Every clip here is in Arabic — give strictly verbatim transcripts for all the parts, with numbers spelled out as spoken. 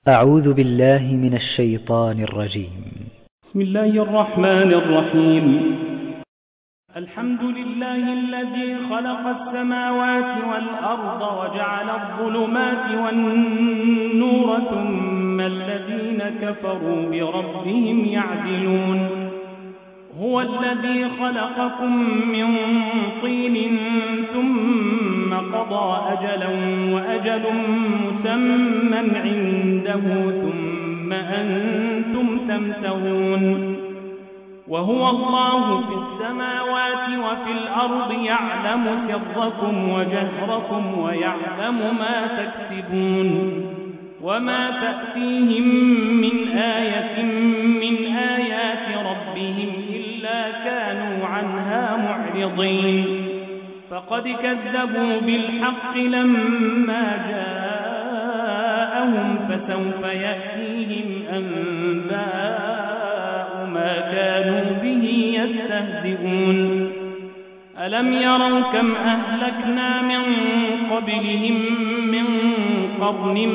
أعوذ بالله من الشيطان الرجيم. بسم الله الرحمن الرحيم. الحمد لله الذي خلق السماوات والأرض وجعل الظلمات والنور ثم الذين كفروا بربهم يعدلون. هو الذي خلقكم من طين ثم قضى أجلا وأجل مسمى عنده ثم أنتم تمترون. وهو الله في السماوات وفي الأرض يعلم سركم وجهركم ويعلم ما تكسبون. وما تأتيهم من آية من آيات ربهم إلا كانوا عنها معرضين. فقد كذبوا بالحق لما جاءهم فسوف يأتيهم أنباء ما كانوا به يستهزئون. ألم يروا كم أهلكنا من قبلهم من قرن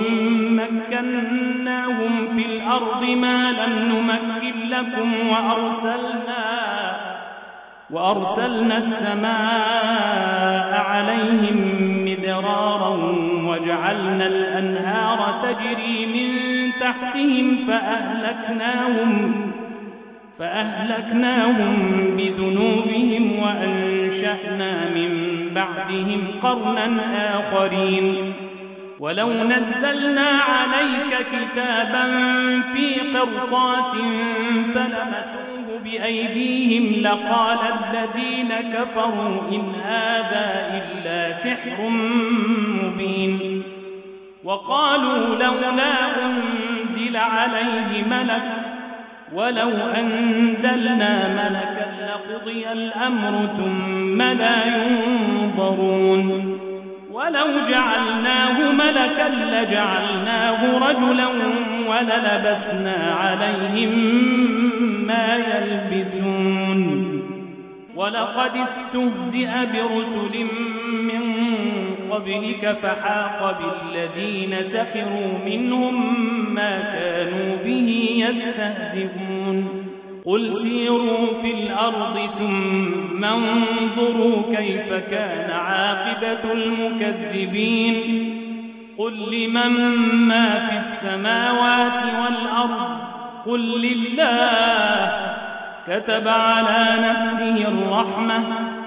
مكناهم في الأرض ما لم نمكن لكم وأرسلنا وأرسلنا السماء عليهم مدرارا وجعلنا الأنهار تجري من تحتهم فأهلكناهم فأهلكناهم بذنوبهم وأنشأنا من بعدهم قرنا آخرين. ولو نزلنا عليك كتابا في قرطاس فلمسوه بأيديهم لقال الذين كفروا إن هذا إلا سحر مبين. وقالوا لولا أنزل عليه ملك ولو أنزلنا ملكا لقضي الأمر ثم لا ينظرون. ولو جعلناه ملكا لجعلناه رجلا وللبسنا عليهم ما يلبسون. ولقد استهزئ برسل من قبلك فحاق بالذين سخروا منهم ما كانوا به يستهزئون. قل سيروا في الأرض ثم انظروا كيف كان عاقبة المكذبين. قل لمن ما في السماوات والأرض قل لله كتب على نفسه الرحمة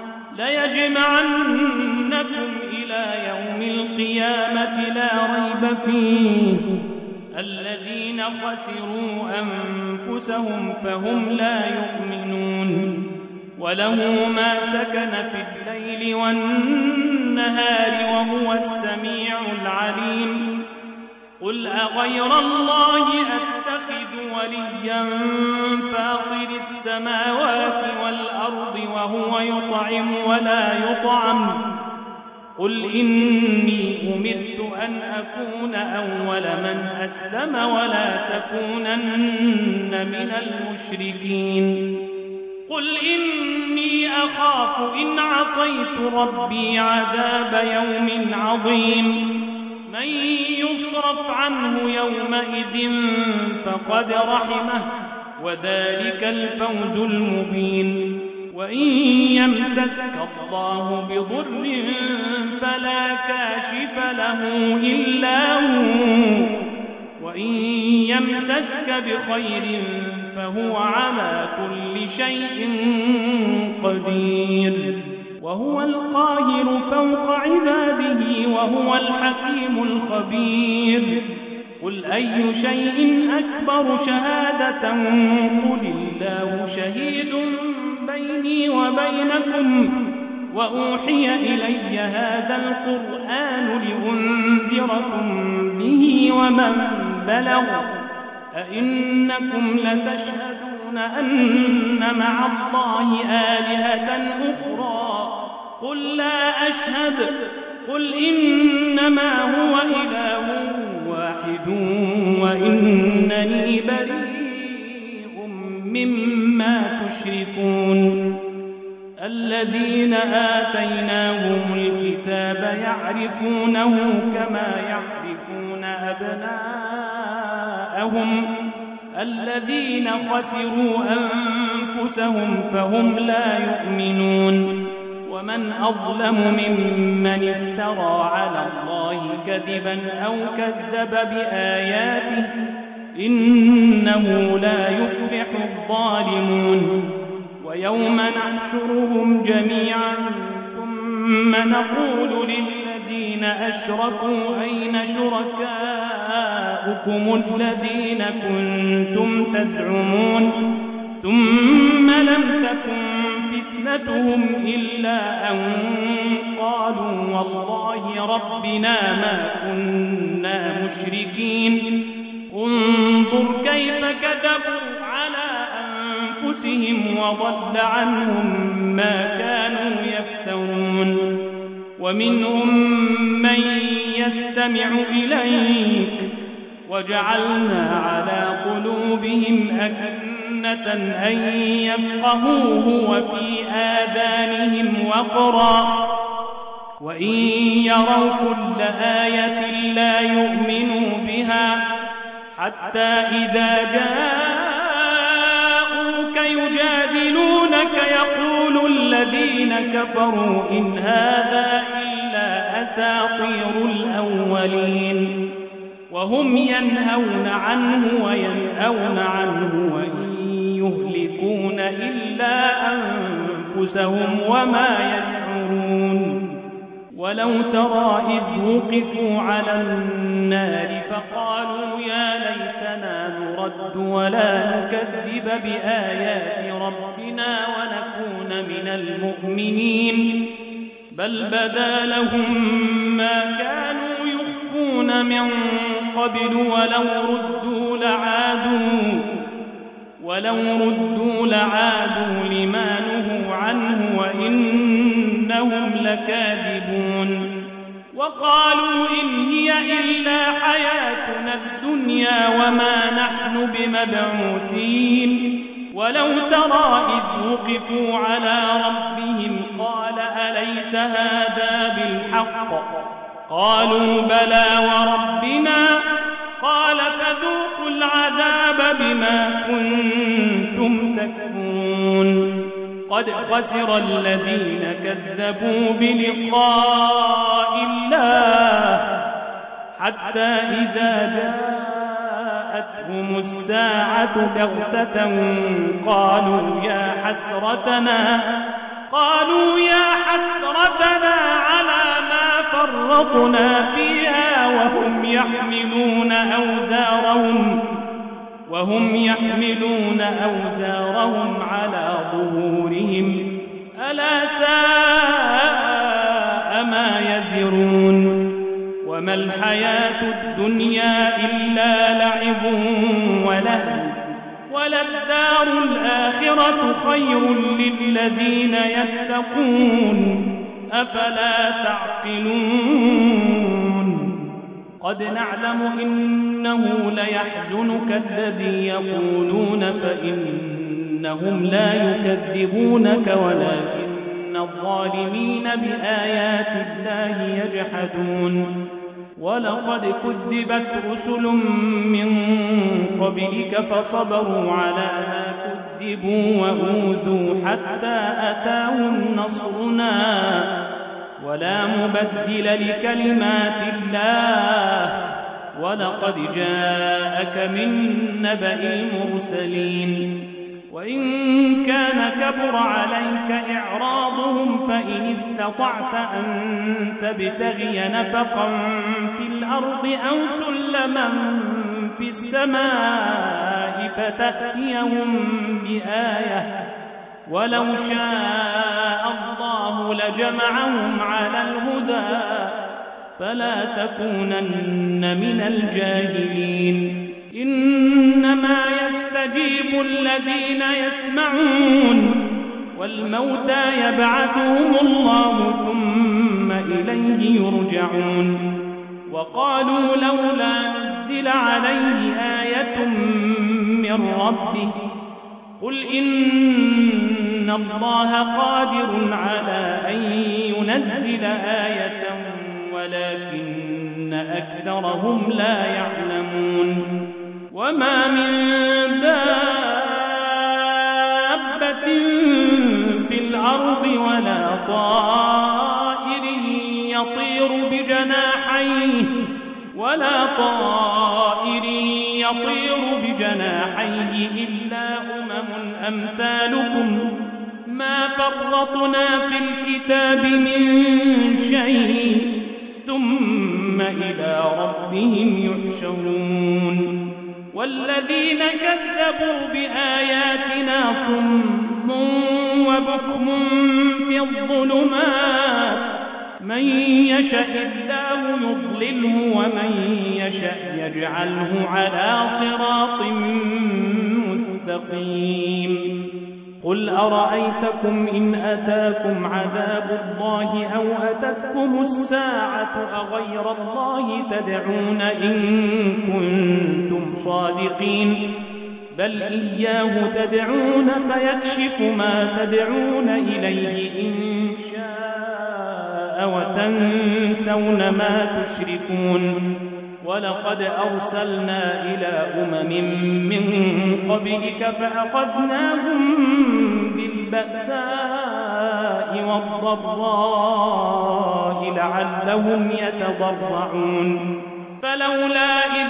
ليجمعنكم إلى يوم القيامة لا ريب فيه الذين خسروا أنفسهم فهم لا يؤمنون. وله ما سكن في الليل والنهار وهو السميع العليم. قل أغير الله أتخذ وليا فاطر السماوات والأرض وهو يطعم ولا يطعم. قل إني أمرت أن أكون أول من أسلم ولا تكونن من المشركين. قل إني أخاف إن عصيت ربي عذاب يوم عظيم. من يصرف عنه يومئذ فقد رحمه وذلك الفوز المبين. وإن يمسسك الله بضر فلا كاشف له إلا هو وإن يمسسك بخير فهو على كل شيء قدير. وهو القاهر فوق عباده وهو الحكيم الخبير. قل أي شيء أكبر شهادة قل الله شهيد بيني وبينكم وأوحي إلي هذا القرآن لأنذركم به ومن بلغ أئنكم لتشهدون أن مع الله آلهة أخرى قل لا أشهد. قل إنما هو إله واحد وإنني بريء مما تشركون. الذين آتيناهم الكتاب يعرفونه كما يعرفون أبناءهم شركاءهم الذين خسروا أنفسهم فهم لا يؤمنون ومن أظلم ممن افترى على الله كذبا أو كذب بآياته إنه لا يفلح الظالمون ويوم نحشرهم جميعا ثم نقول للذين أشركوا أين شركاؤكم الذين كنتم تزعمون ثم لم تكن فتنتهم إلا أن قالوا والله ربنا ما كنا مشركين انظر كيف كذبوا على أنفسهم وضل عنهم ما كانوا يفترون ومنهم من يستمع إليك وجعلنا على قلوبهم أكنة أن يفقهوه وفي آذانهم وقرا وإن يروا كل آية لا يؤمنوا بها حتى إذا جاءوك يجادلونك يقول الذين كفروا إن هذا إلا أساطير الأولين وهم ينهون عنه وينأون عنه وإن يهلكون إلا أنفسهم وما يشعرون ولو ترى إذ وقفوا على النار فقالوا يا ليتنا نرد ولا نكذب بآيات ربنا ونكون من المؤمنين بل بدا لهم ما كانوا يخفون من قبل ولو ردوا لعادوا ولو ردوا لعادوا لما نهوا عنه وإنهم لكاذبون وقالوا إن هي إلا حياتنا الدنيا وما نحن بمبعوثين ولو ترى إذ وقفوا على ربهم قال أليس هذا بالحق قالوا بلى وربنا قال فذوقوا العذاب بما كنتم تكفرون قد خسر الذين كذبوا بلقاء الله حتى إذا جاءتهم الساعة بغتة قالوا يا حسرتنا قالوا يا حسرتنا على ما فرطنا فيها وهم يحملون أوزارهم وهم يحملون أوزارهم على ظهورهم ألا ساء ما يزرون وما الحياة الدنيا إلا لعب ولهو وللدار الآخرة خير للذين يتقون أفلا تعقلون قد نعلم إنه ليحزنك الذي يقولون فإنهم لا يكذبونك ولكن الظالمين بآيات الله يجحدون ولقد كذبت رسل من قبلك فصبروا على ما كذبوا وأوذوا حتى أتاهم نصرنا ولا مبدل لكلمات الله ولقد جاءك من نبأ المرسلين وإن كان كبر عليك إعراضهم فإن استطعت أن تبتغي نفقا في الأرض أو سلما في السماء فتأتيهم بآية ولو شاء الله لجمعهم على الهدى فلا تكونن من الجاهلين إنما يستجيب الذين يسمعون والموتى يبعثهم الله ثم إليه يرجعون وقالوا لولا نزل عليه آية من ربه قل إن الله قادر على أن ينزل آية ولكن أكثرهم لا يعلمون وما من دابة في الأرض ولا طائر يطير بجناحيه ولا طائر يطير بجناحيه إلا أمم أمثالكم ما فرطنا في الكتاب من شيء ثم إلى ربهم يحشرون والذين كذبوا بآياتنا صم وبكم في الظلمات من يشاء الله يضلله ومن يشاء يجعله على صراط مستقيم قل أرأيتكم إن أتاكم عذاب الله أو أتتكم الساعة أغير الله تدعون إن كنتم صادقين بل إياه تدعون فيكشف ما تدعون إليه إن شاء وتنسون ما تشركون ولقد أرسلنا إلى أمم من قبلك فأخذناهم بالبأساء والضراء لعلهم يتضرعون فلولا إذ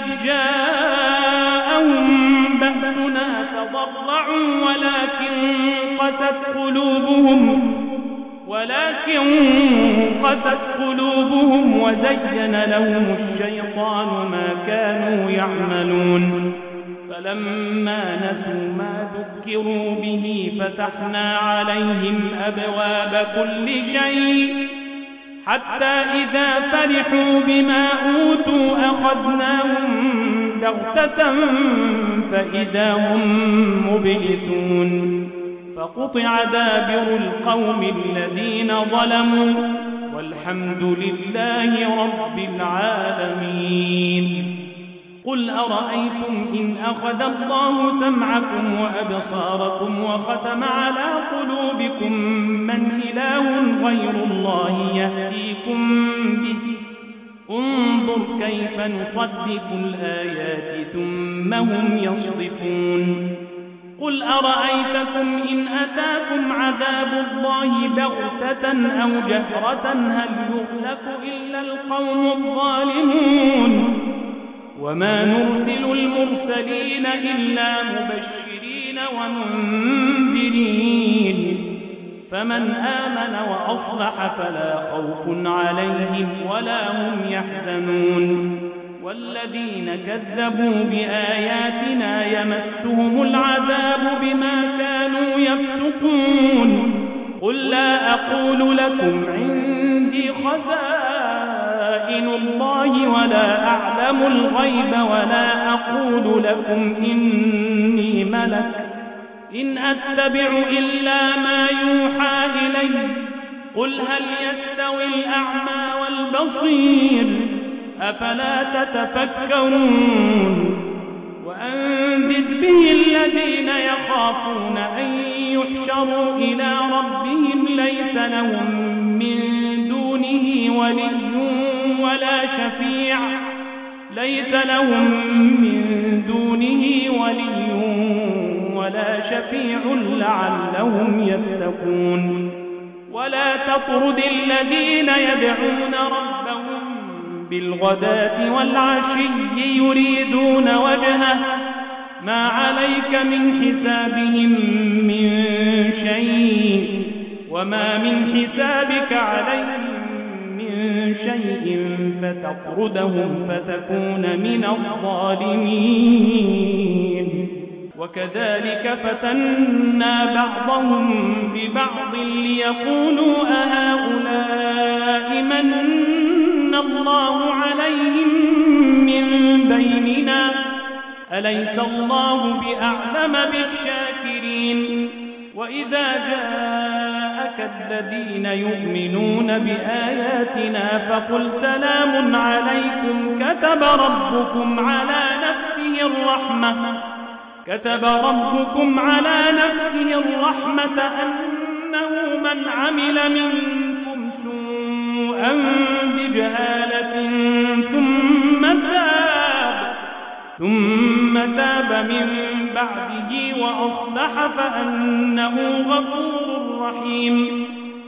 جاءهم بأسنا تضرعوا ولكن قست قلوبهم ولكن قست قلوبهم وزين لهم الشيطان ما كانوا يعملون فلما نسوا ما ذكروا به فتحنا عليهم أبواب كل شيء حتى إذا فرحوا بما أوتوا أخذناهم بغتة فإذا هم مبلسون فقطع دابر القوم الذين ظلموا والحمد لله رب العالمين قل أرأيتم إن أخذ الله سمعكم وأبصاركم وختم على قلوبكم من إله غير الله يهديكم به انظر كيف نصدق الآيات ثم هم يصدفون قل أرأيتكم إن أتاكم عذاب الله بغتة أو جهرة هل يهلك إلا القوم الظالمون وما نرسل المرسلين إلا مبشرين ومنذرين فمن آمن وأصلح فلا خوف عليهم ولا هم يحزنون والذين كذبوا بآياتنا يمسهم العذاب بما كانوا يفسقون قل لا أقول لكم عندي خزائن الله ولا أعلم الغيب ولا أقول لكم إني ملك إن أتبع إلا ما يوحى إلي قل هل يستوي الأعمى والبصير أفلا تتفكرون وأنذر به الذين يخافون أن يحشروا إلى ربهم ليس لهم من دونه ولي ولا شفيع ليس لهم من دونه ولي ولا شفيع لعلهم يتقون ولا تطرد الذين يدعون ربهم بالغداة والعشي يريدون وجهه ما عليك من حسابهم من شيء وما من حسابك عليهم من شيء فتطردهم فتكون من الظالمين وكذلك فتنا بعضهم ببعض ليقولوا أهؤلاء من الله عليهم من بيننا أليس الله بأعلم بالشاكرين وإذا جاءك الذين يؤمنون بآياتنا فقل سلام عليكم كتب ربكم على نفسه الرحمة كتب ربكم على نفسه الرحمة أنه من عمل منكم سوءا بجهالة ثم تاب ثم تاب من بعده وأصلح فأنه غفور رحيم.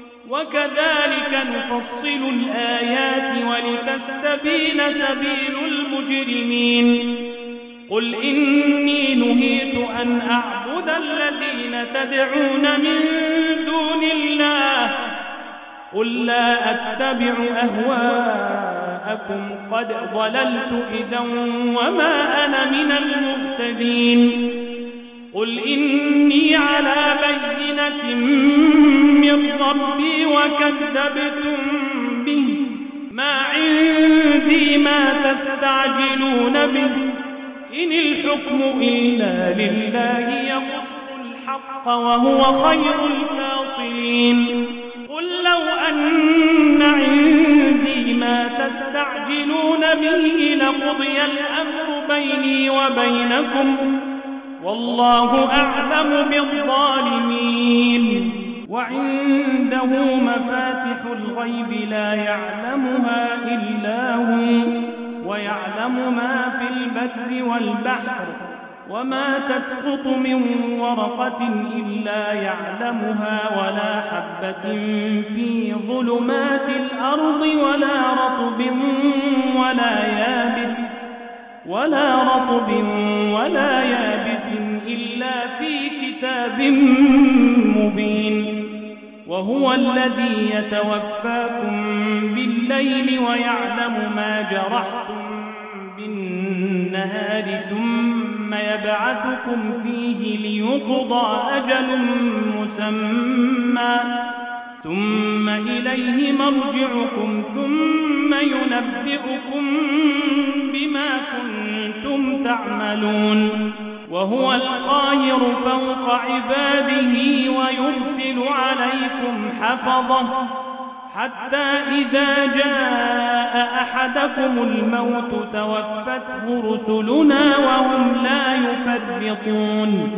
وكذلك نفصل الآيات ولتستبين سبيل المجرمين. قل إني نهيت أن أعبد الذين تدعون من دون الله قل لا أتبع أهواءكم قد ضللت إذا وما أنا من المهتدين. قل إني على بينة من ربي وكذبتم به ما عندي ما تستعجلون به إن الحكم إلا لله يقص الحق وهو خير الفاصلين. قل لو أن عندي ما تستعجلون به لقضي الأمر بيني وبينكم والله أعلم بالظالمين. وعنده مفاتح الغيب لا يعلمها إلا هو ويعلم ما في البر والبحر وما تسقط من ورقة إلا يعلمها ولا حبة في ظلمات الأرض ولا رطب ولا يابس ولا رطب ولا يابس إلا في كتاب مبين. وهو الذي يتوفاكم بالليل ويعلم ما جرحتم بالنهار ثم يبعثكم فيه ليقضى أجل مسمى ثم إليه مرجعكم ثم ينبئكم بما كنتم تعملون. وهو القاهر فوق عباده ويرسل عليكم حفظه حتى إذا جاء أحدكم الموت توفته رسلنا وهم لا يفرطون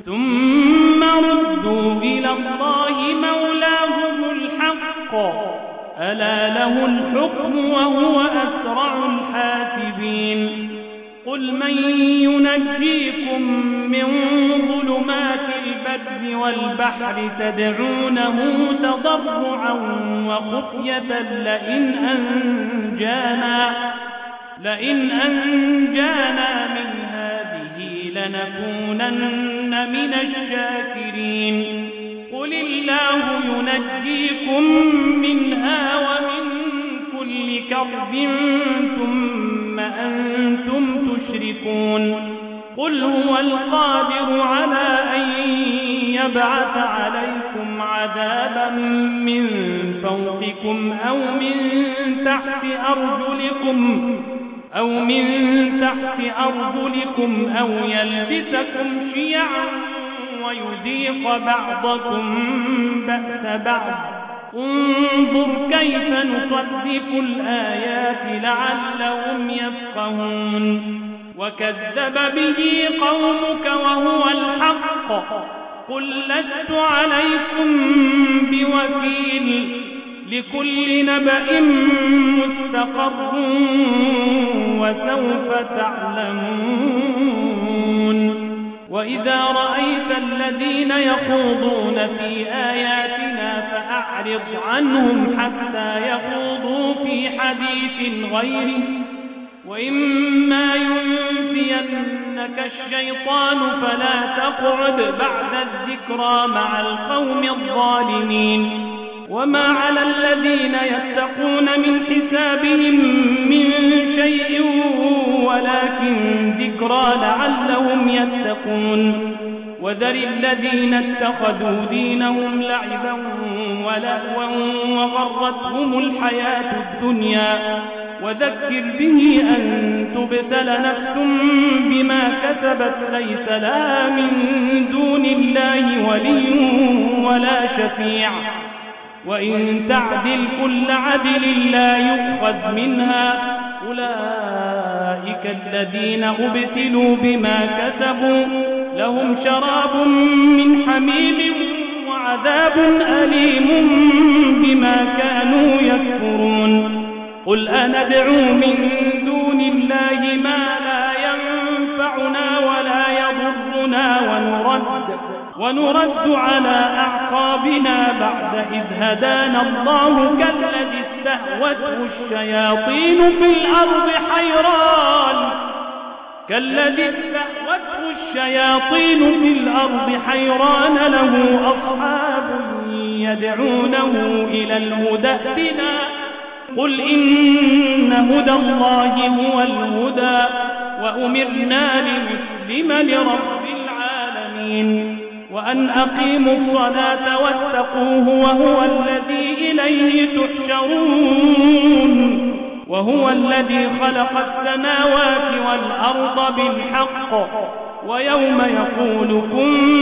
ثم ردوا إلى الله مولاهم الحق ألا له الحكم وهو أسرع الحاسبين. قل من ينجيكم من ظلمات البر والبحر تدعونه تضرعا وخفية لئن أنجانا, لئن أنجانا من هذه لنكونن من الشاكرين. قل الله ينجيكم منها ومن كل كرب ثم أنتم تشركون. قل هو القادر على أن يبعث عليكم عذابا من فوقكم أو من تحت أرجلكم أو من تحت أرجلكم أو يلبسكم شيعا ويذيق بعضكم بأس بعض. انظر كيف نصدق الآيات لعلهم يفقهون. وكذب به قومك وهو الحق قل لست عليكم بوكيل لكل نبأ مستقر وسوف تعلمون. وإذا رأيت الذين يخوضون في آياتنا فأعرض عنهم حتى يخوضوا في حديث غيره وإما ينسينك الشيطان فلا تقعد بعد الذكرى مع القوم الظالمين. وما على الذين يتقون من حسابهم من شيء ولكن ذكرى لعلهم يتقون. وذر الذين اتخذوا دينهم لعبا ولهوا وغرتهم الحياة الدنيا وذكر به أن تبتل نفس بما كسبت ليس لها من دون الله ولي ولا شفيع وإن تعدل كل عدل لا يؤخذ منها أولئك الذين أبتلوا بما كسبوا لهم شراب من حميم وعذاب أليم بما كانوا يكفرون. قل أندعو من دون الله ما لا ينفعنا ونرد على أعقابنا بعد إذ هدانا الله كالذي استهوته الشياطين في الأرض حيران كالذي استهوته الشياطين في الأرض حيران له أصحاب يدعونه إلى الهدى ائتنا قل إن هدى الله هو الهدى وأمرنا لنسلم لرب العالمين وأن أقيموا الصلاة واتقوه وهو الذي إليه تحشرون وهو الذي خلق السماوات والأرض بالحق ويوم يقول كن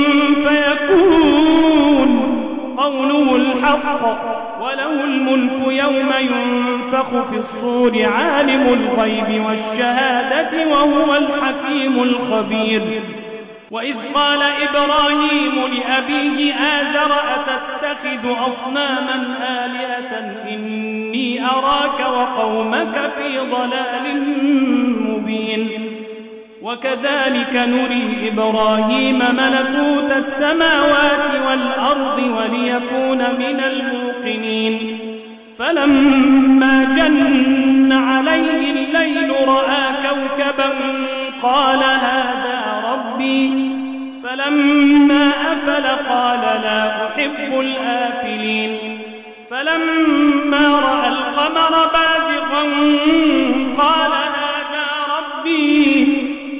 فيكون قوله الحق وله الملك يوم ينفخ في الصور عالم الغيب والشهادة وهو الحكيم الخبير وإذ قال إبراهيم لأبيه آزر أتتخذ أصناما آلهة إني أراك وقومك في ضلال مبين وكذلك نري إبراهيم ملكوت السماوات والأرض وليكون من الموقنين فلما جن عليه الليل رأى كوكبا قال هذا ربي فلما أفل قال لا أحب الآفلين فلما رأى القمر بازغا قال هذا ربي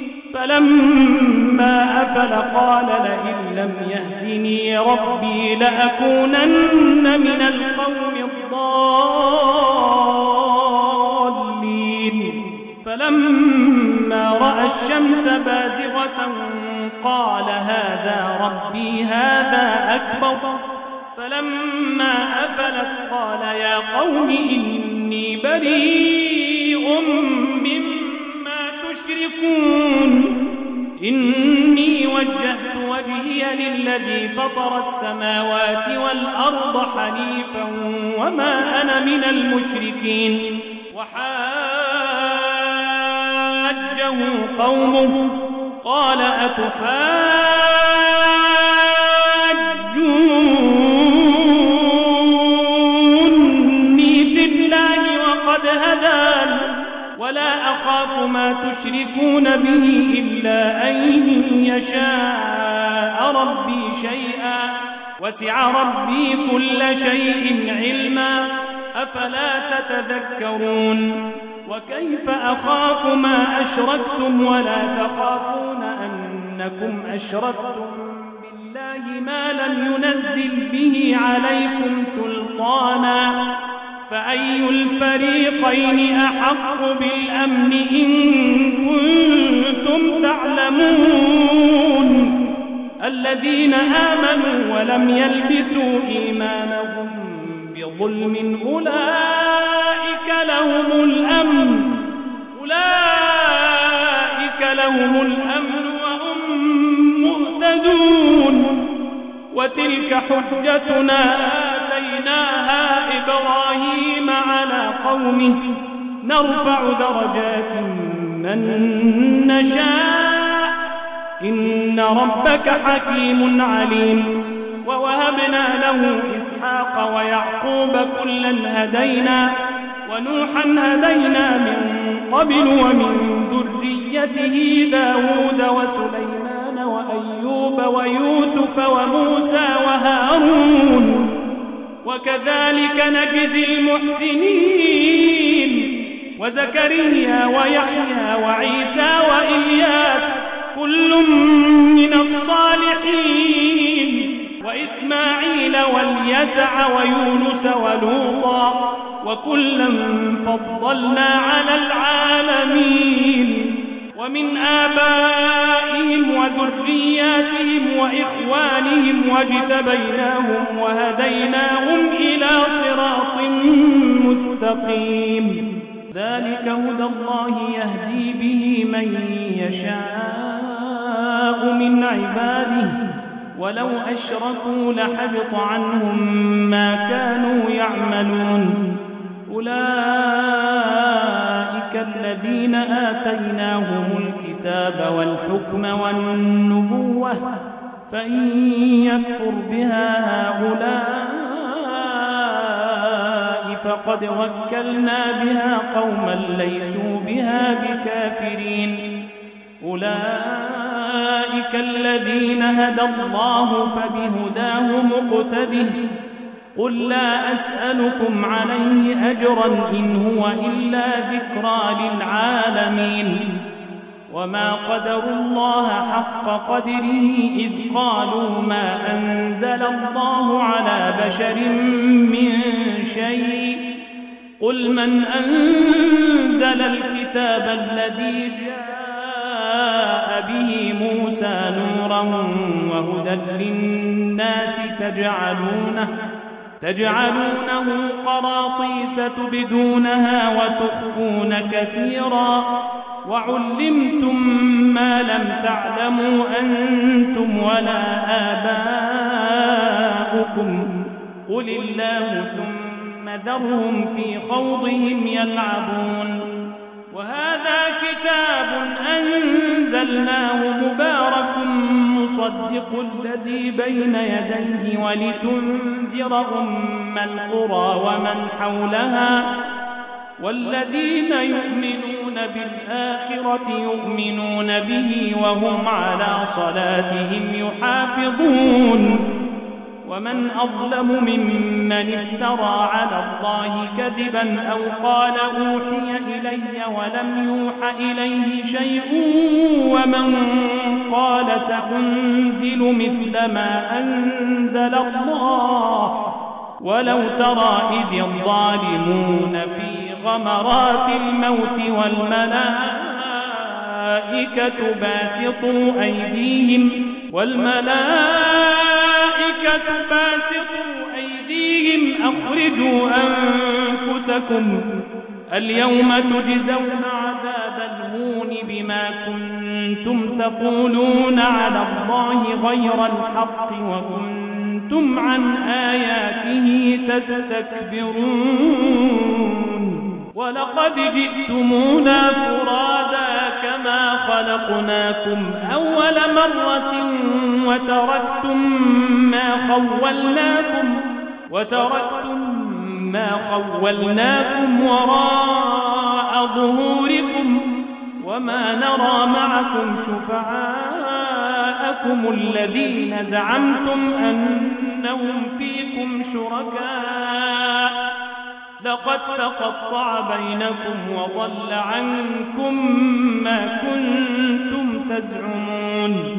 فلما أفل قال لئن لم يهدني ربي لأكونن من القوم الضالين فلما رأى الشمس بازغة قال هذا ربي هذا أكبر فلما أفلت قال يا قوم إني بريء مما تشركون إني وجهت وجهي للذي فطر السماوات والأرض حنيفا وما أنا من المشركين وحاجه قومه قال أتحاجوني في الله وقد هدان ولا أخاف ما تشركون به إلا أن يشاء ربي شيئا وسع ربي كل شيء علما أفلا تتذكرون وكيف أخاف ما أشركتم ولا تخافون أنكم أشركتم بالله ما لم ينزل به عليكم سلطانا فأي الفريقين أحق بالأمن إن كنتم تعلمون الذين آمنوا ولم يلبسوا إيمانهم بظلم أولئك لهم الأمن أولئك لهم الأمن وهم مهتدون وتلك حجتنا آتيناها إبراهيم على قومه نرفع درجات من نشاء إن ربك حكيم عليم ووهبنا له إسحاق ويعقوب كلا هدينا ونوحا هدينا من قبل ومن ذريته داود وسليمان وأيوب ويوسف وموسى وهارون وكذلك نجزي المحسنين وزكريا ويحيى وعيسى وإلياس كل من الصالحين وإسماعيل واليسع ويونس ولوطا وكلا فضلنا على العالمين ومن آبائهم وذرياتهم وإخوانهم واجتبيناهم وهديناهم إلى صراط مستقيم ذلك هدى الله يهدي به من يشاء من عباده ولو أشركوا لحبط عنهم ما كانوا يعملون أولئك الذين آتيناهم الكتاب والحكم والنبوة فإن يكفر بها هؤلاء فقد وكلنا بها قوما ليسوا بها بكافرين. أولئك الذين هدى الله فبهداه مقتده. قل لا أسألكم عليه أجرا إن هو إلا ذكرى للعالمين. وما قدروا الله حق قدره إذ قالوا ما أنزل الله على بشر من شيء. قل من أنزل الكتاب الذي جاء به موسى نورا وهدى للناس تجعلونه تجعلونه قراطيس تبدونها وتخفون كثيرا وعلمتم ما لم تعلموا أنتم ولا آباؤكم قل الله ثم ذرهم في خوضهم يلعبون. وهذا كتاب أنزلناه مبارك مصدق الذي بين يديه ولتنذر أم القرى ومن حولها والذين يؤمنون بالآخرة يؤمنون به وهم على صلاتهم يحافظون. ومن أظلم ممن افترى على الله كذبا أو قال أوحي إلي ولم يوح إليه شيء ومن قال سأنزل مثل ما أنزل الله. ولو ترى إذ الظالمون في غمرات الموت والملائكة باسطوا أيديهم والملائكة باسطوا أيديهم أخرجوا أنفسكم اليوم تجزون عذاب الهون بما كنتم تقولون على الله غير الحق وكنتم عن آياته تستكبرون. ولقد جئتمونا فرادا كما خلقناكم أول مرة وتركتم ما خولناكم وتركتم ما خولناكم وراء ظهوركم وما نرى معكم شفعاءكم الذين زعمتم أنهم فيكم شركاء لقد تقطع بينكم وضل عنكم ما كنتم تزعمون.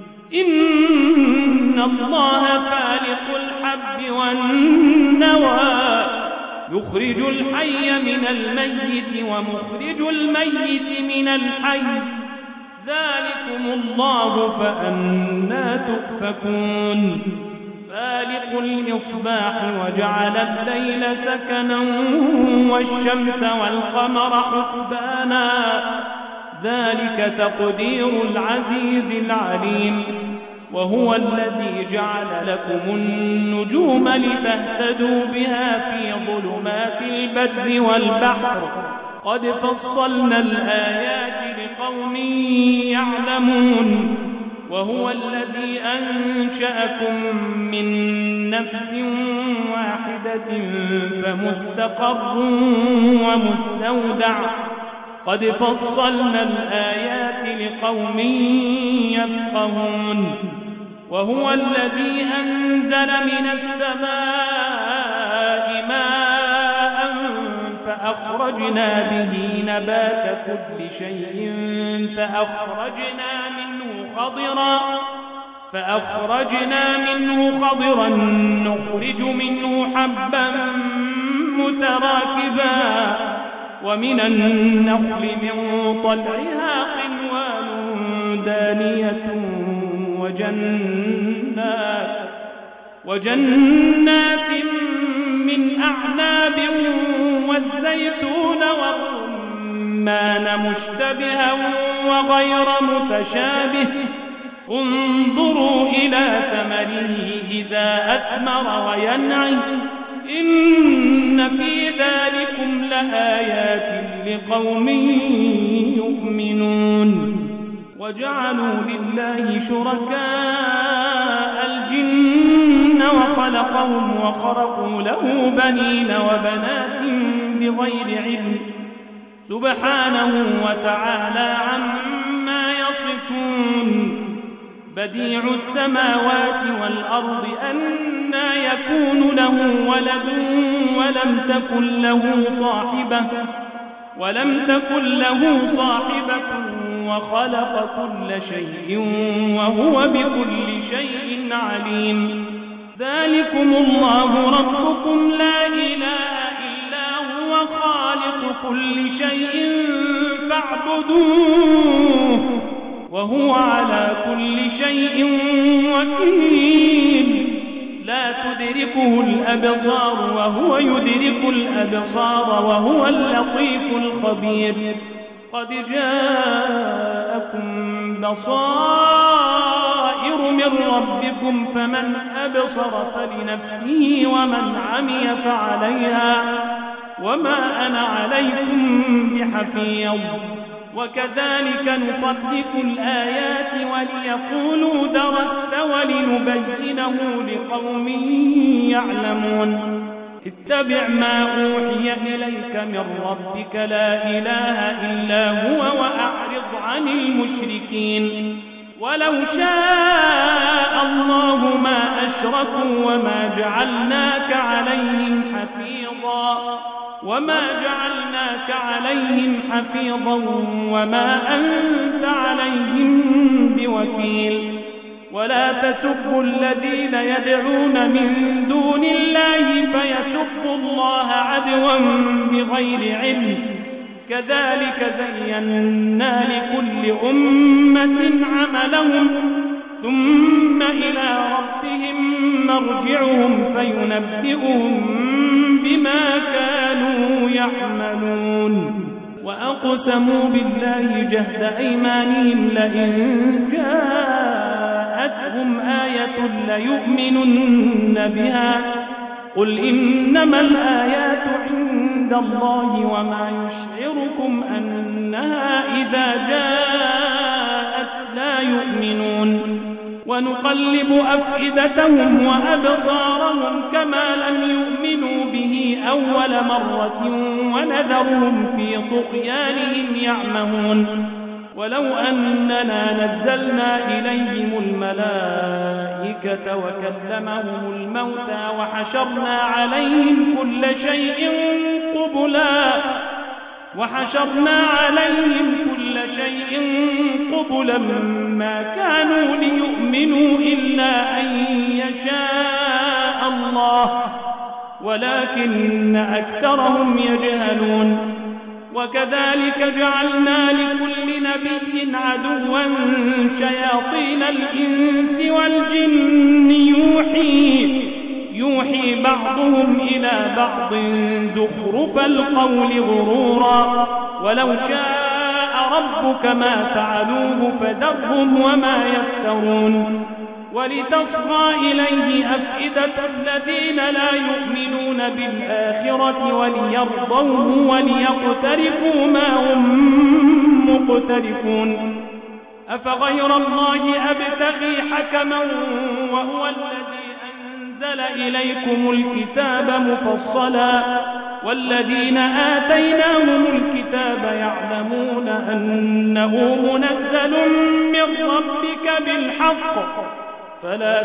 إن الله فالق الحب والنوى يخرج الحي من الميت ومخرج الميت من الحي ذلكم الله فأنى تؤفكون. فالق الإصباح وجعل الليل سكنا والشمس والقمر حسبانا ذلك تقدير العزيز العليم. وهو الذي جعل لكم النجوم لتهتدوا بها في ظلمات البر والبحر قد فصلنا الآيات لقوم يعلمون. وهو الذي أنشأكم من نفس واحدة فمستقر ومستودع قد فصلنا الآيات لقوم يفقهون. وهو الذي أنزل من السماء ماء فأخرجنا به نبات كل شيء فأخرجنا منه خضرا فأخرجنا منه خضرا نخرج منه حبا متراكبا ومن النخل من طلعها قنوان دانية وجنات وجنات من أعناب والزيتون والرمان مشتبها وغير متشابه انظروا إلى ثمره إذا أثمر وينعي إن في ذلكم لآيات لقوم يؤمنون. وجعلوا لله شركاء الجن وخلقهم وخرقوا له بنين وبنات بغير علم سبحانه وتعالى عما يصفون بديع السماوات والأرض أنى يكون له ولد ولم تكن له صاحبة ولم تكن له صاحبة وخلق كل شيء وهو بكل شيء عليم ذلكم الله ربكم لا إله إلا هو خالق كل شيء فاعبدوه وهو على كل شيء وكيل لا تدركه الأبصار وهو يدرك الأبصار وهو اللطيف الخبير قد جاءكم بصائر من ربكم فمن أبصر فلنفسه ومن عمي فعليها وما أنا عليكم بحفيظ وكذلك نصدق الآيات وليقولوا درست ولنبينه لقوم يعلمون اتبع ما أوحي إليك من ربك لا إله إلا هو وأعرض عن المشركين ولو شاء الله ما أشركوا وما جعلناك عليهم حفيظا وما جعلناك عليهم حفيظا وما أنت عليهم بوكيل ولا تسبوا الذين يدعون من دون الله فيسبوا الله عدوا بغير علم كذلك زينا لكل أمة عملهم ثم إلى ربهم مرجعهم فينبئهم بما كانوا يعملون وأقسموا بالله جهد أيمانهم لئن جاءتهم آية ليؤمنن بها قل إنما الآيات عند الله وما يشعركم أنها إذا جاءت لا يؤمنون ونقلب أفئدتهم وأبصارهم كما لم يؤمنوا به أول مرة ونذرهم في طغيانهم يعمهون ولو أننا نزلنا إليهم الملائكة وكلمهم الموتى وحشرنا عليهم كل شيء قبلا وحشرنا عليهم كل شيء قبلا ما كانوا ليؤمنوا إلا أن يشاء الله ولكن أكثرهم يجهلون وكذلك جعلنا لكل نبي عدوا شياطين الإنس والجن يوحي يوحي بعضهم إلى بعض زخرف القول غرورا ولو شاء ربك ما فعلوه فذرهم وما يفترون ولتصغى إليه أفئدة الذين لا يؤمنون بالآخرة وليرضوه وليقترفوا ما هم مقترفون أفغير الله أبتغي حكما وهو الذي أنزل إليكم الكتاب مفصلا والذين آتيناهم الكتاب يعلمون أنه منزل من ربك بالحق فلا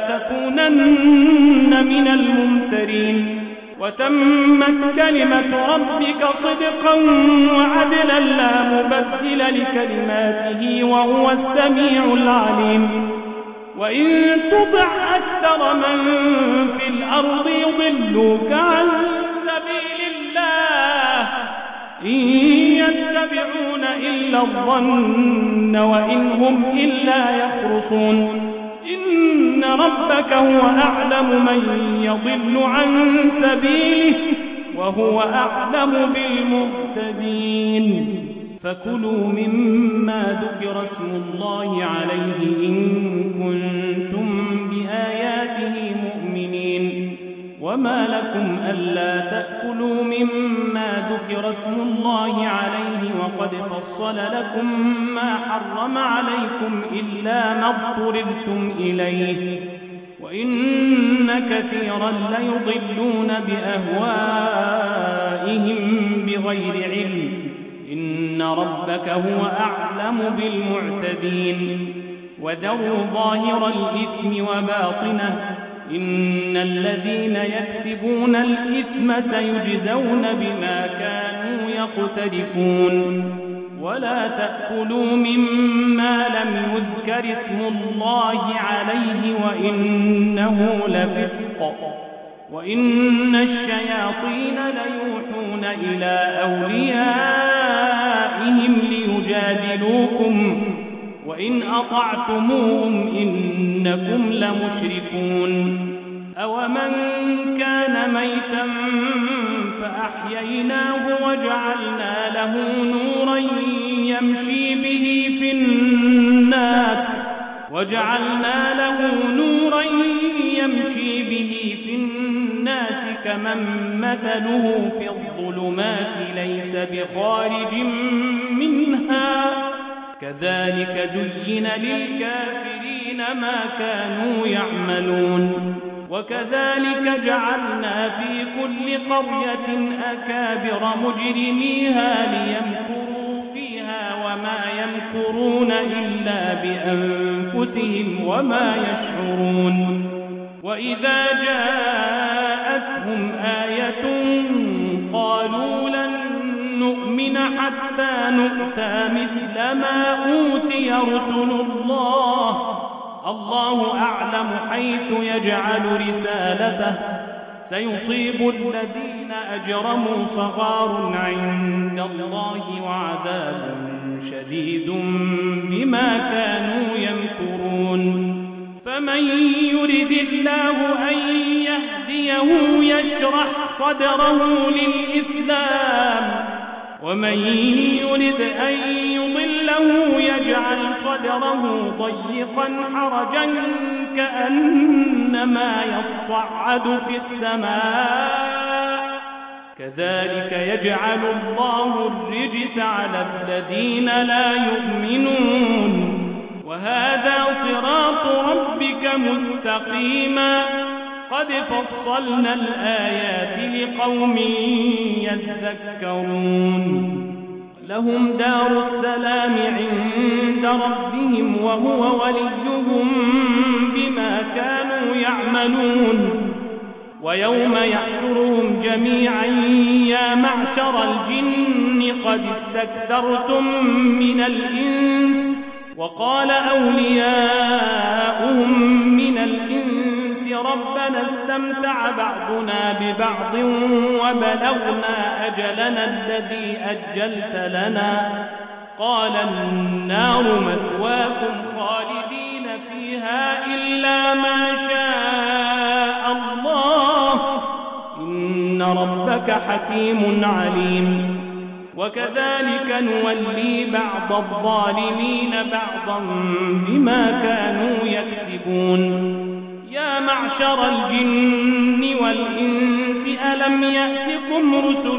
تكونن من الممترين وتمت كلمة ربك صدقا وعدلا لا مبدل لكلماته وهو السميع العليم وإن تطع أكثر من في الأرض يضلوك عن سبيل الله إن يتبعون إلا الظن وإن هم إلا يخرصون إن ربك هو أعلم من يضل عن سبيله وهو أعلم بالمهتدين فكلوا مما ذكر اسم الله عليه إن كنتم بآياته مؤمنين وما لكم ألا تأكلوا مما ذكر اسم الله عليه وقد فصل لكم ما حرم عليكم إلا ما اضطررتم إليه وإن كثيرا ليضلون بأهوائهم بغير علم إن ربك هو أعلم بالمعتدين وذروا ظاهر الإثم وباطنه إن الذين يكسبون الإثم سيجزون بما كانوا يقترفون ولا تأكلوا مما لم يذكر اسم الله عليه وإنه لفسق وإن الشياطين ليوحون إلى أوليائهم ليجادلوكم وإن أطعتموهم إنكم لمشركون أومن كان ميتا فأحييناه وجعلنا له نورا يمشي به في الناس وجعلنا له نورا يمشي به في الناس كمن مثله في الظلمات ليس بخارج منها كذلك زين للكافرين ما كانوا يعملون وكذلك جعلنا في كل قرية أكابر مجرميها ليمكروا فيها وما يمكرون إلا بأنفسهم وما يشعرون وإذا جاءتهم آية قالوا لن نؤمن حتى نؤتى مثل ما أوتي رسل الله الله أعلم حيث يجعل رسالته سيصيب الذين أجرموا صغار عند الله وعذاب شديد بما كانوا يمكرون فمن يرد الله أن يهديه يشرح صدره للإسلام ومن يرد أن يضله يجعل صدره ضيقا حرجا كأنما يصعد في السماء كذلك يجعل الله الرجس على الذين لا يؤمنون وهذا صراط ربك مستقيما قد فصلنا الآيات لقوم يذكرون لهم دار السلام عند ربهم وهو وليهم بما كانوا يعملون ويوم يحشرهم جميعا يا معشر الجن قد استكثرتم من الإنس وقال أولياؤهم من الإنس ربنا استمتع بعضنا ببعض وبلغنا أجلنا الذي أجلت لنا قال النار مثواكم خالدين فيها إلا ما شاء الله إن ربك حكيم عليم وكذلك نولي بعض الظالمين بعضا بما كانوا يكسبون يا معشر الجن والإنس ألم يأتكم رسل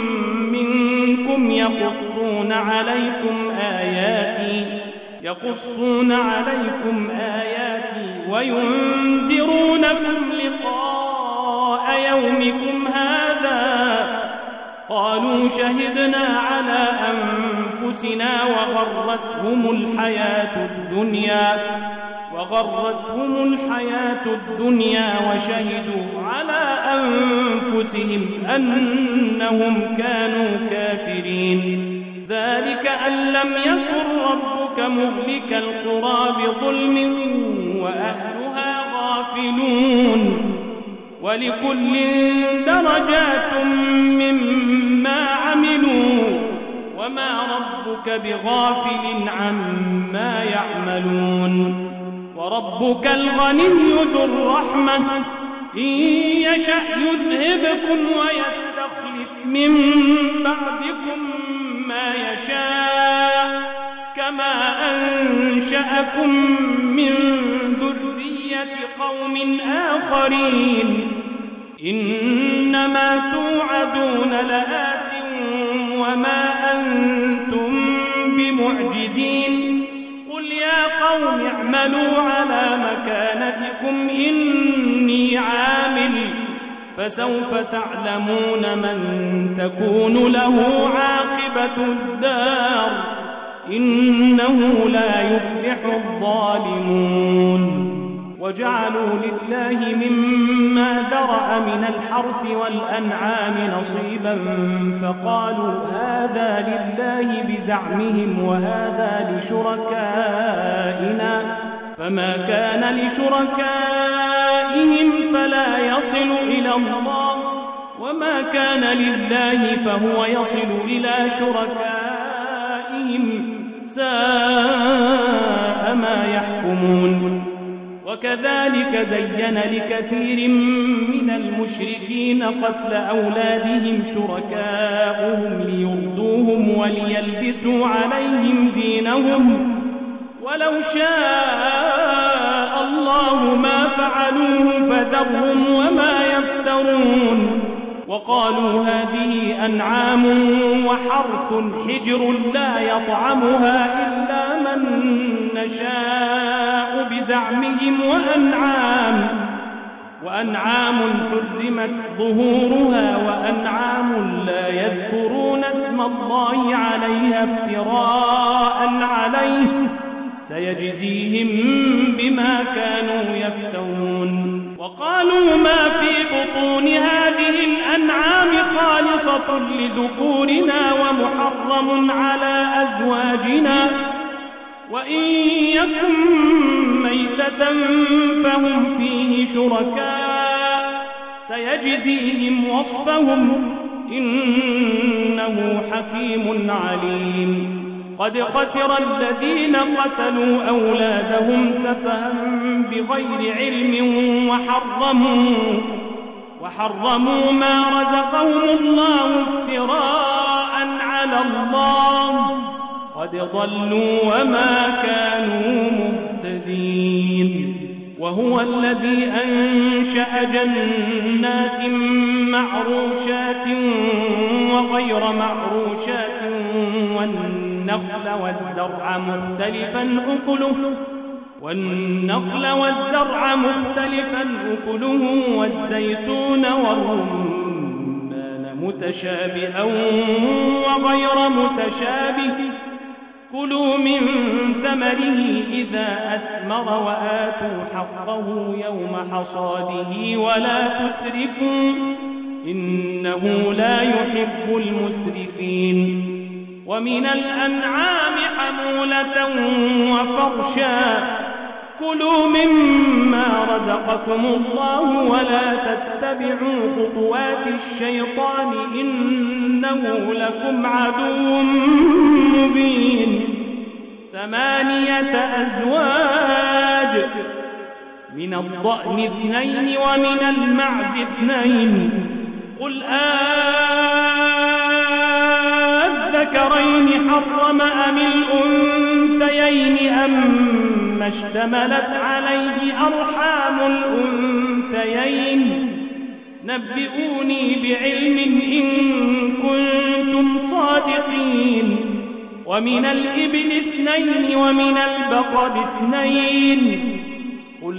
منكم يقصون عليكم آياتي يقصون عليكم آياتي وينذرونكم لقاء يومكم هذا قالوا شهدنا على أنفسنا وغرتهم الحياة الدنيا وغرتهم الحياة الدنيا وشهدوا على أنفسهم أنهم كانوا كافرين ذلك أن لم يكن ربك مهلك القرى بظلم وأهلها غافلون ولكل درجات مما عملوا وما ربك بغافل عما يعملون وربك الغني ذو الرحمة إن يشأ يذهبكم ويستخلف من بعدكم ما يشاء كما أنشأكم من ذرية قوم آخرين إنما توعدون لآت وما أنتم بمعجزين قل يا قوم قوم اعملوا على مكانتكم إني عامل فسوف تعلمون من تكون له عاقبة الدار إنه لا يفلح الظالمون. وجعلوا لله مما ذرأ من الحرث والأنعام نصيبا فقالوا هذا لله بزعمهم وهذا لشركائنا فما كان لشركائهم فلا يصل إلى الله وما كان لله فهو يصل إلى شركائهم ساء ما يحكمون. وكذلك زين لكثير من المشركين قتل أولادهم شركاؤهم ليردوهم وليلبسوا عليهم دينهم ولو شاء الله ما فعلوه فذرهم وما يفترون. وقالوا هذه أنعام وحرث حجر لا يطعمها إلا من نشاء بزعمهم وأنعام وأنعام حرمت ظهورها وأنعام لا يذكرون اسم الله عليها افتراء عليه سيجزيهم بما كانوا يفترون. وقالوا ما في بطون هذه الأنعام خالصة لذكورنا ومحرم على أزواجنا وإن يكن ميتة فهم فيه شركاء سيجزيهم وصفهم إنه حكيم عليم. قد خسر الذين قتلوا أولادهم سفها بغير علم وحرموا وحرموا ما رزقهم الله افتراء على الله قد ضلوا وما كانوا مهتدين. وهو الذي أنشأ جنات معروشات وغير معروشات والنخل والزرع مختلفا أكله والنخل والزرع مختلفا أكله والزيتون والرمان متشابها وغير متشابه كلوا من ثمره إذا أثمر وآتوا حقه يوم حصاده ولا تسرفوا إنه لا يحب المسرفين. ومن الأنعام حمولة وفرشا كلوا مما رزقكم الله ولا تتبعوا خطوات الشيطان إنه لكم عدو مبين. ثمانية أزواج من الضأن اثنين ومن المعز اثنين قل أذكرين حرم أم الأنثيين أما اشتملت عليه أرحام الأنثيين نبئوني بعلم إن كنتم صادقين. ومن الإبل اثنين ومن البقر اثنين قل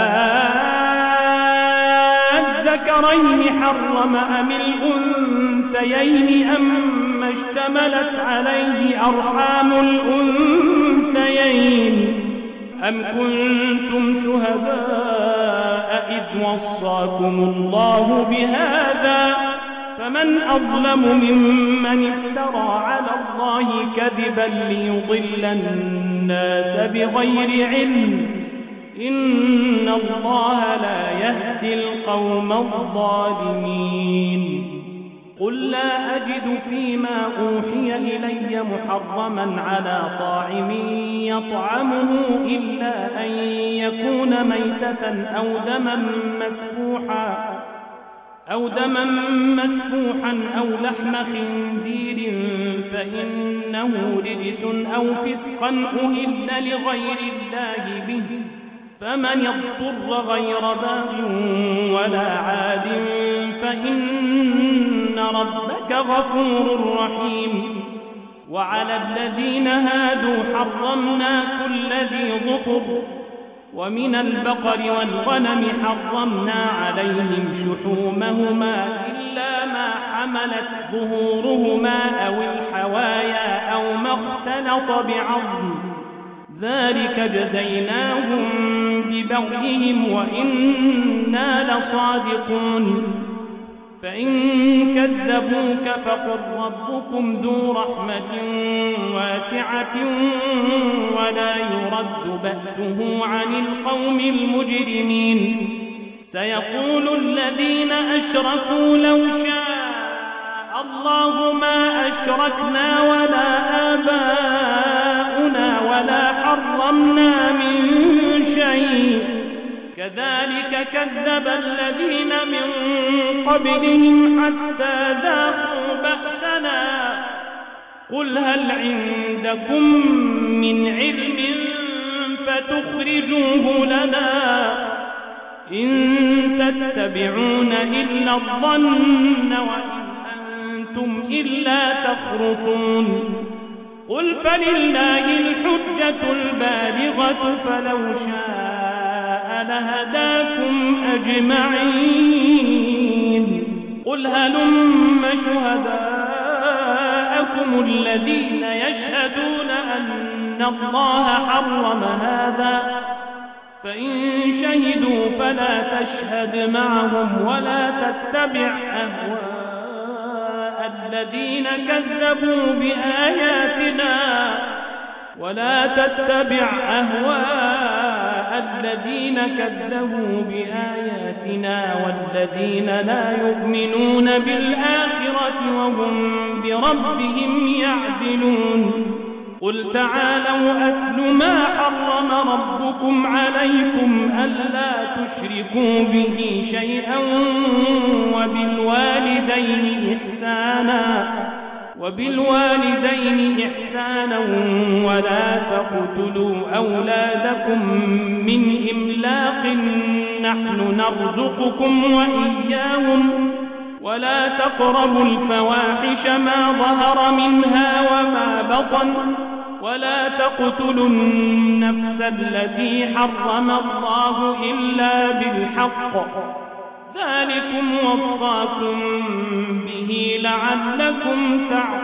أذكرين حرم أم الأنثيين أما اشتملت عليه أرحام الأنثيين أم كنتم شهداء إذ وصاكم الله بهذا فمن أظلم ممن افترى على الله كذبا ليضل الناس بغير علم إن الله لا يهدي القوم الظالمين. قل لا أجد فيما أوحي إلي محرما على طاعم يطعمه إلا أن يكون ميتة أو دما مسفوحا أو دما مسفوحا أو لحم خنزير فإنه رجس أو فسقا أهل لغير الله به فمن يضطر غير باغ ولا عاد فإن ربك غفور رحيم. وعلى الذين هادوا حرمنا كل ذي ظفر ومن البقر والغنم حرمنا عليهم شحومهما إلا ما حملت ظهورهما أو الحوايا أو ما اختلط بعظم ذلك جزيناهم ببغيهم وإنا لصادقون فإن كذبوك فقل ربكم ذو رحمة واسعة ولا يرد بأسه عن القوم المجرمين سيقول الذين أشركوا لو شاء الله ما أشركنا ولا آباؤنا ولا حرمنا من شيء كذلك كذب الذين من قبلهم حتى ذاقوا بأسنا قل هل عندكم من علم فتخرجوه لنا إن تتبعون إلا الظن وإن أنتم إلا تخرصون قل فلله الحجة البالغة فلو شاء لهداكم أجمعين قل هلم شهداءكم الذين يشهدون أن الله حرم هذا فإن شهدوا فلا تشهد معهم ولا تتبع أهواء الذين كذبوا بآياتنا ولا تتبع أهواء الذين كذبوا بآياتنا والذين لا يؤمنون بالآخرة وهم بربهم يعدلون قل تعالوا أتل ما حرم ربكم عليكم ألا تشركوا به شيئا وبالوالدين إحسانا وبالوالدين إحسانا ولا تقتلوا أولادكم من إملاق نحن نرزقكم وإياهم ولا تقربوا الفواحش ما ظهر منها وما بطن ولا تقتلوا النفس التي حرم الله إلا بالحق ذلكم وصاكم به لعلكم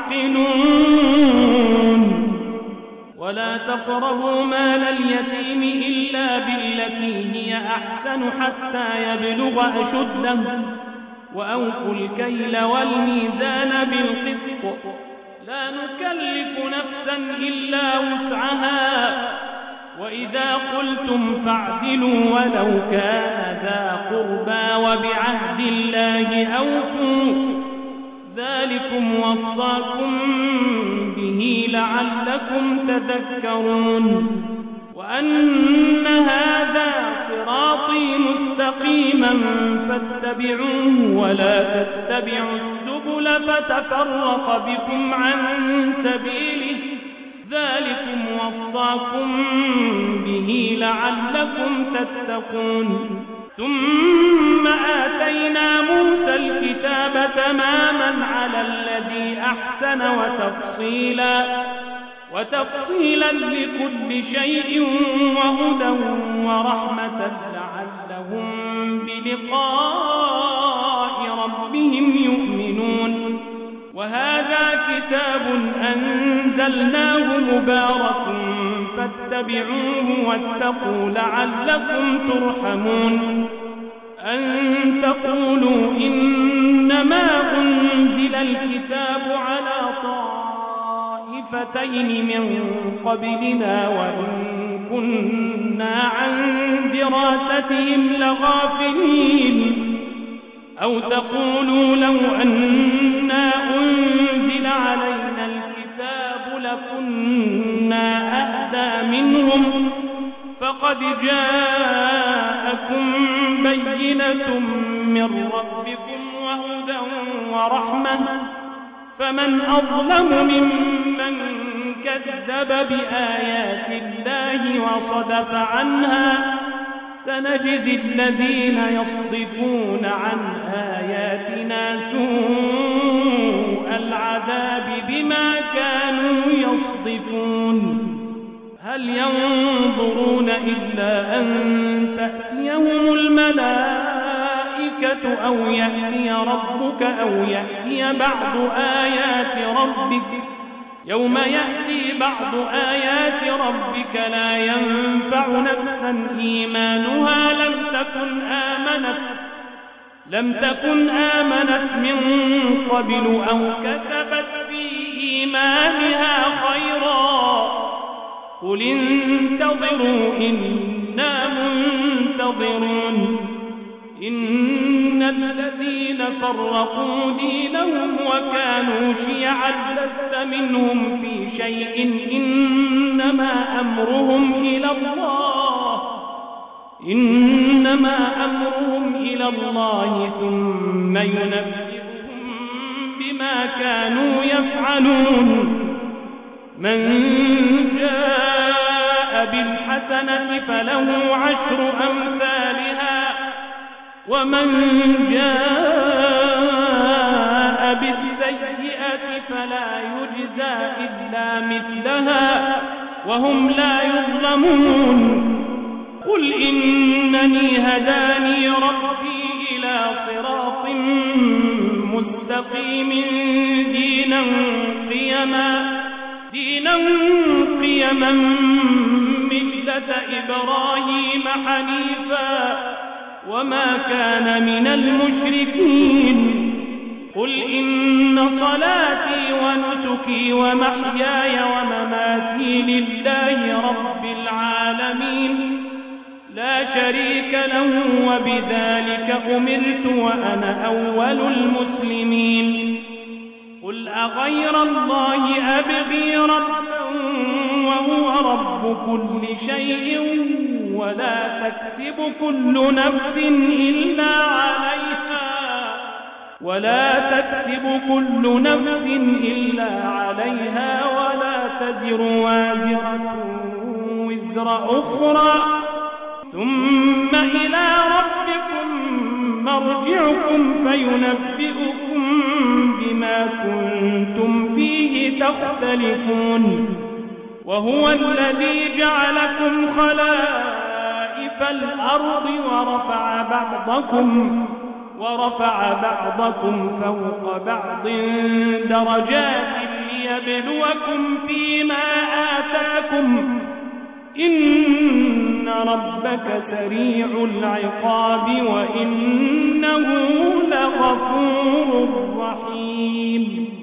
تعقلون ولا تقربوا مال اليتيم إلا بالتي هي أحسن حتى يبلغ أشده وأوفوا الكيل والميزان بالقسط لا نكلف نفسا إلا وسعها وإذا قلتم فاعدلوا ولو كان ذا قربى وبعهد الله أوفوا ذلكم وصاكم به لعلكم تذكرون وأن هذا صراطي مستقيما فاتبعوه ولا تتبعوا السبل فتفرق بكم عن سبيله ذلكم وصاكم به لعلكم تتقون ثم آتينا موسى الكتاب تماما على الذي أحسن وتفصيلا وتفصيلا لكل شيء وهدى ورحمة لعلهم بلقاء ربهم يؤمنون وهذا كتاب أنزلناه مبارك فاتبعوه واتقوا لعلكم ترحمون أن تقولوا إنما أنزل الكتاب على طائفتين من قبلنا وإن كنا عن دراستهم لغافلين أو تقولوا لو أنا أنزل علينا الكتاب لكنا أهدى منهم فقد جاءكم بينة من ربكم وهدى ورحمة فمن أظلم ممن كذب بآيات الله وصدف عنها سنجزي الذين يصدفون عن آياتنا سوء العذاب بما كانوا يخطفون هل ينظرون إلا أن تأتيهم الملائكة أو يأتي ربك أو يأتي بعض آيات ربك يوم يأتي بعض آيات ربك لا ينفع نفسا إيمانها لم تكن آمنت لم تكن آمنت من قبل أو كسبت في إيمانها خيرا قل انتظروا إنا منتظرون إن الذين فرقوا دينهم وكانوا شيعا لست منهم في شيء إنما أمرهم إلى الله إنما أمرهم إلى الله ثم ينبئهم بما كانوا يفعلون من جاء بالحسنة فله عشر أمثالها ومن جاء بالسيئة فلا يجزى إلا مثلها وهم لا يظلمون قل إنني هداني ربي إلى صراط مستقيم دينا قيما دينا قيما ملة إبراهيم حنيفا وما كان من المشركين قل إن صلاتي ونسكي ومحياي ومماتي لله رب العالمين لا شريك له وبذلك أمرت وأنا أول المسلمين قل أغير الله أبغي ربا وهو رب كل شيء ولا تكسب كل نفس إلا عليها ولا تكسب كل نفس إلا عليها ولا تزر وازرة وزر أخرى ثم إلى ربكم مرجعكم فينبئكم بما كنتم فيه تختلفون وهو الذي جعلكم خلائف الأرض ورفع بعضكم ورفع بعضكم فوق بعض درجات ليبلوكم فيما آتاكم إن ربك سريع العقاب وإنه لغفور رحيم